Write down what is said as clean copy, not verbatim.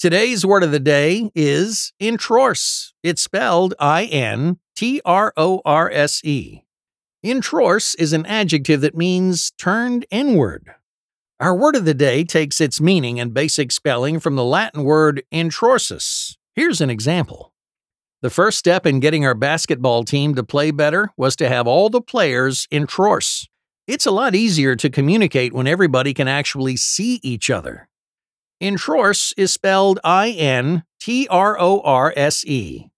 Today's word of the day is introrse. It's spelled Introrse. Introrse is an adjective that means turned inward. Our word of the day takes its meaning and basic spelling from the Latin word introrsus. Here's an example. The first step in getting our basketball team to play better was to have all the players introrse. It's a lot easier to communicate when everybody can actually see each other. Introrse is spelled Introrse.